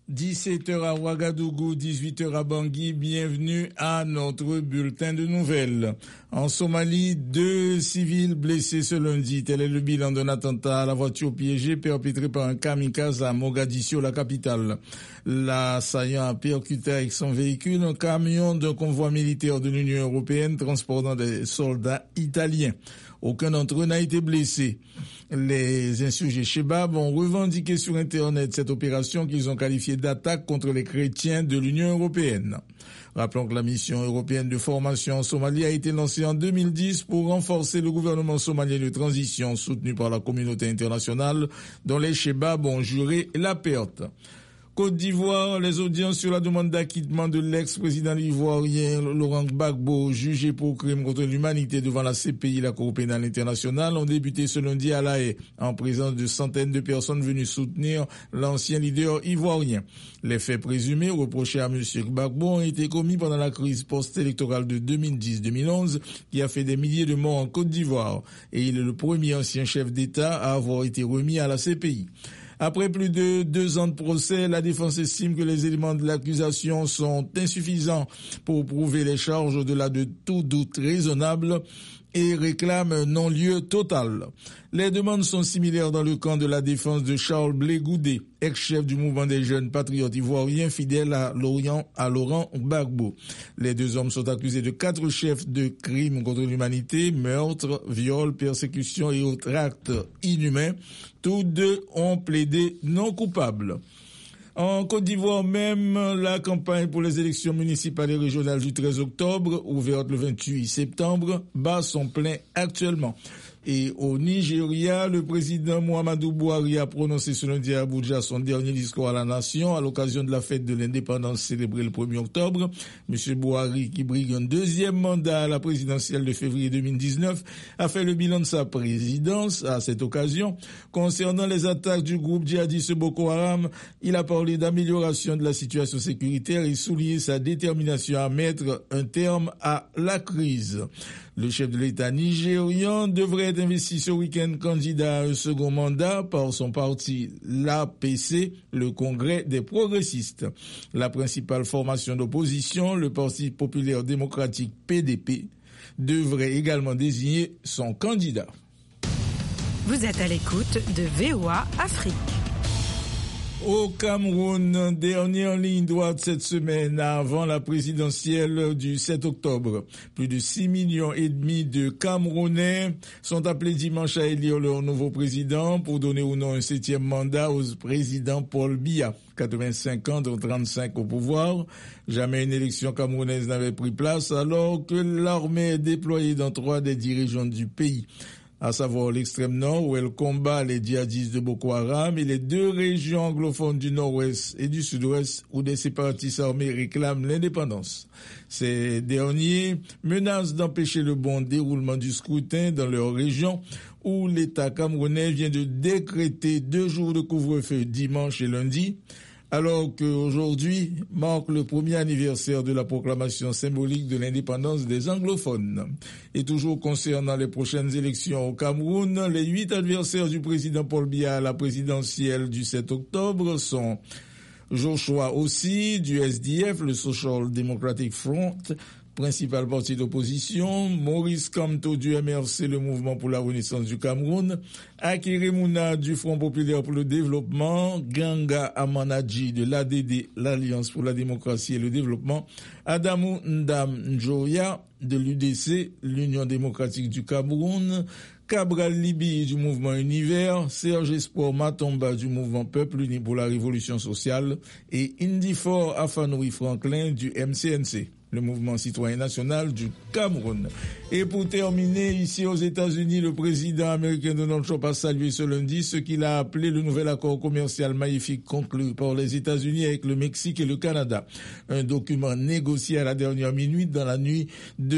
17h à Ouagadougou, 18h à Bangui, bienvenue à notre bulletin de nouvelles. En Somalie, 2 civils blessés ce lundi. Tel est le bilan d'un attentat à la voiture piégée perpétré par un kamikaze à Mogadiscio, la capitale. L'assaillant a percuté avec son véhicule un camion d'un convoi militaire de l'Union européenne transportant des soldats italiens. Aucun d'entre eux n'a été blessé. Les insurgés Chebab ont revendiqué sur Internet cette opération qu'ils ont qualifiée d'attaque contre les chrétiens de l'Union européenne. Rappelons que la mission européenne de formation en Somalie a été lancée en 2010 pour renforcer le gouvernement somalien de transition soutenu par la communauté internationale dont les Chebab ont juré la perte. Côte d'Ivoire, les audiences sur la demande d'acquittement de l'ex-président ivoirien Laurent Gbagbo, jugé pour crime contre l'humanité devant la CPI, la Cour pénale internationale, ont débuté ce lundi à La Haye, en présence de centaines de personnes venues soutenir l'ancien leader ivoirien. Les faits présumés reprochés à M. Gbagbo ont été commis pendant la crise post-électorale de 2010-2011, qui a fait des milliers de morts en Côte d'Ivoire, et il est le premier ancien chef d'État à avoir été remis à la CPI. Après plus de 2 ans de procès, la défense estime que les éléments de l'accusation sont insuffisants pour prouver les charges au-delà de tout doute raisonnable et réclame un non-lieu total. Les demandes sont similaires dans le camp de la défense de Charles Blé Goudé, ex-chef du mouvement des jeunes patriotes ivoiriens fidèles à Laurent Gbagbo. Les 2 hommes sont accusés de 4 chefs de crimes contre l'humanité, meurtre, viol, persécution et autres actes inhumains. Tous 2 ont plaidé non coupables. En Côte d'Ivoire même, la campagne pour les élections municipales et régionales du 13 octobre, ouverte le 28 septembre, bat son plein actuellement. Et au Nigeria, le président Muhammadu Buhari a prononcé ce lundi à Abuja son dernier discours à la nation à l'occasion de la fête de l'indépendance célébrée le 1er octobre. M. Buhari, qui brigue un 2e mandat à la présidentielle de février 2019, a fait le bilan de sa présidence à cette occasion. Concernant les attaques du groupe djihadiste Boko Haram, il a parlé d'amélioration de la situation sécuritaire et souligné sa détermination à mettre un terme à la crise. Le chef de l'État nigérian devrait être investi ce week-end candidat à un second mandat par son parti, l'APC, le Congrès des progressistes. La principale formation d'opposition, le Parti populaire démocratique PDP, devrait également désigner son candidat. Vous êtes à l'écoute de VOA Afrique. Au Cameroun, dernière ligne droite cette semaine avant la présidentielle du 7 octobre. Plus de 6,5 millions de Camerounais sont appelés dimanche à élire leur nouveau président pour donner ou non un 7e mandat au président Paul Biya. 85 ans, dont 35 au pouvoir. Jamais une élection camerounaise n'avait pris place alors que l'armée est déployée dans 3 des 10 régions du pays, à savoir l'extrême nord où elle combat les djihadistes de Boko Haram et les 2 régions anglophones du nord-ouest et du sud-ouest où des séparatistes armés réclament l'indépendance. Ces derniers menacent d'empêcher le bon déroulement du scrutin dans leur région où l'État camerounais vient de décréter 2 jours de couvre-feu dimanche et lundi, alors qu'aujourd'hui marque le premier anniversaire de la proclamation symbolique de l'indépendance des anglophones. Et toujours concernant les prochaines élections au Cameroun, les 8 adversaires du président Paul Biya à la présidentielle du 7 octobre sont Joshua Ossi du SDF, le Social Democratic Front, principal parti d'opposition, Maurice Kamto du MRC, le Mouvement pour la Renaissance du Cameroun, Akere Mouna du Front Populaire pour le Développement, Ganga Amanadji de l'ADD, l'Alliance pour la Démocratie et le Développement, Adamou Ndam Njoya de l'UDC, l'Union démocratique du Cameroun, Cabral Libi du Mouvement Univers, Serge Espoir Matomba du Mouvement Peuple Uni pour la Révolution sociale et Indifor Afanoui Franklin du MCNC, le mouvement citoyen national du Cameroun. Et pour terminer, ici aux États-Unis, le président américain Donald Trump a salué ce lundi ce qu'il a appelé le nouvel accord commercial magnifique conclu par les États-Unis avec le Mexique et le Canada. Un document négocié à la dernière minute dans la nuit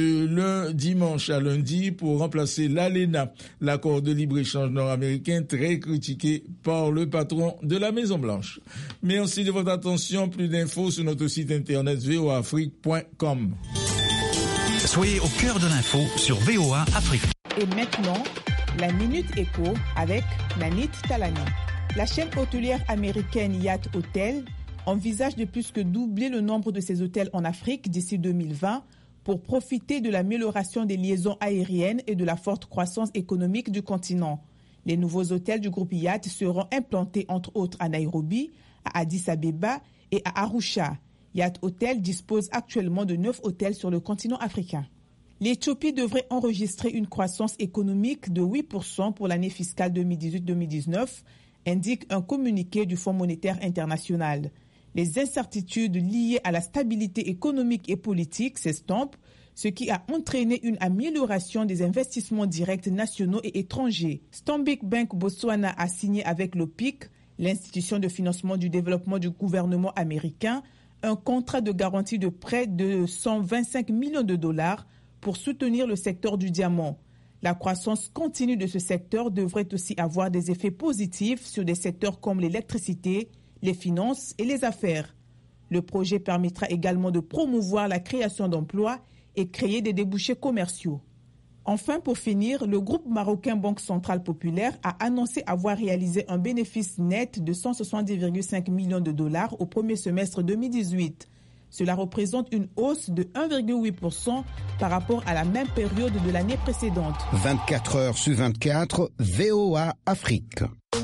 de dimanche à lundi pour remplacer l'ALENA, l'accord de libre-échange nord-américain très critiqué par le patron de la Maison-Blanche. Merci de votre attention. Plus d'infos sur notre site internet voaafrique.com. Soyez au cœur de l'info sur VOA Afrique. Et maintenant, la Minute Éco avec Nanit Talani. La chaîne hôtelière américaine Yacht Hotel envisage de plus que doubler le nombre de ces hôtels en Afrique d'ici 2020 pour profiter de l'amélioration des liaisons aériennes et de la forte croissance économique du continent. Les nouveaux hôtels du groupe Yacht seront implantés entre autres à Nairobi, à Addis Abeba et à Arusha. Yacht Hotel dispose actuellement de 9 hôtels sur le continent africain. L'Éthiopie devrait enregistrer une croissance économique de 8% pour l'année fiscale 2018-2019, indique un communiqué du Fonds monétaire international. Les incertitudes liées à la stabilité économique et politique s'estompent, ce qui a entraîné une amélioration des investissements directs nationaux et étrangers. Stanbic Bank Botswana a signé avec l'OPIC, l'institution de financement du développement du gouvernement américain, un contrat de garantie de prêt de 125 millions de dollars pour soutenir le secteur du diamant. La croissance continue de ce secteur devrait aussi avoir des effets positifs sur des secteurs comme l'électricité, les finances et les affaires. Le projet permettra également de promouvoir la création d'emplois et créer des débouchés commerciaux. Enfin, pour finir, le groupe marocain Banque Centrale Populaire a annoncé avoir réalisé un bénéfice net de 170,5 millions de dollars au premier semestre 2018. Cela représente une hausse de 1,8% par rapport à la même période de l'année précédente. 24 heures sur 24, VOA Afrique.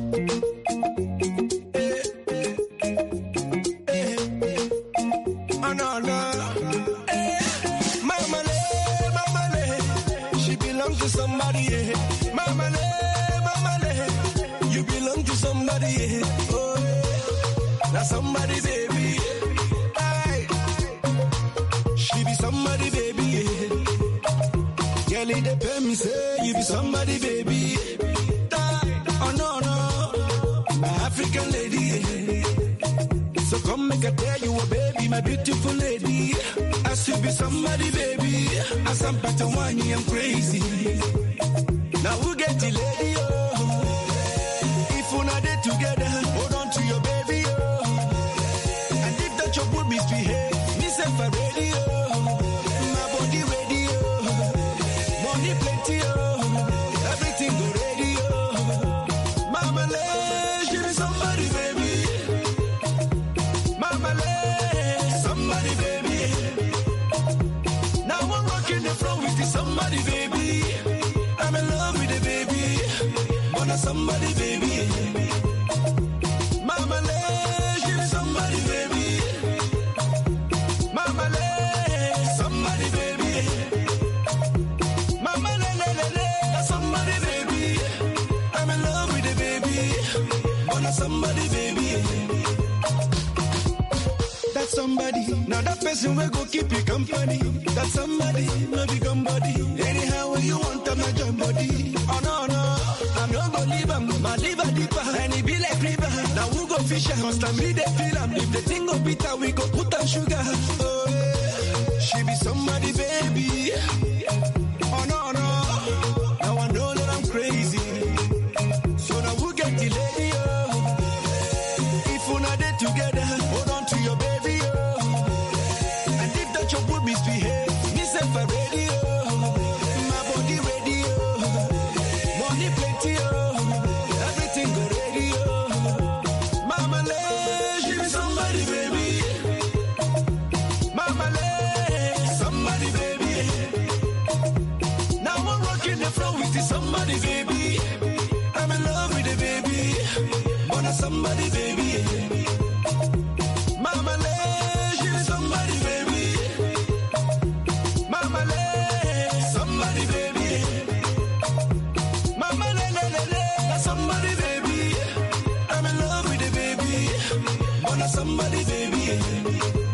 Somebody, baby. Aye. She be somebody, baby. Girl, it depend me, say you be somebody, baby. Oh, no, no. My African lady. So come make I tell you, oh, baby, my beautiful lady. I should be somebody, baby. As I'm better one, I'm crazy. Now we'll get the lady, oh. If we're not there together, hold on to your baby, oh. Misbehave, myself a radio, my body radio, money plenty, everything go radio. Mama, she be somebody, baby. Mama, somebody, baby. Now I'm rocking the floor with the somebody, baby. I'm in love with the baby, wanna somebody, baby. Mama, she be somebody, baby. Somebody, baby. Mama, somebody, baby. I'm in love with the baby. Wanna somebody, baby. That's somebody. Now that person will go keep you company. That's somebody, no be somebody. Anyhow you want, I'm not your body. Oh no, no, I'm not gonna leave him. My liver deeper, and it be like river. Now we go fish, constantly they feel him. If the thing go bitter, we go put on sugar. Oh, yeah. She be somebody, baby. Oh no, no. Now I know that I'm crazy. So now we'll get the lady, oh. If we're not there together, hold on to your baby, oh. And if that your good misbehave, myself a radio. My body radio. Money plenty, oh. Everything go radio. Mama, she be somebody, baby. Mama, somebody, baby. Now I'm rocking the floor with the somebody, baby. I'm in love with the baby. Wanna somebody, baby. Mama, she be somebody, baby. Mama, somebody, baby. Mama, somebody, baby. I'm in love with the baby. Wanna somebody, baby.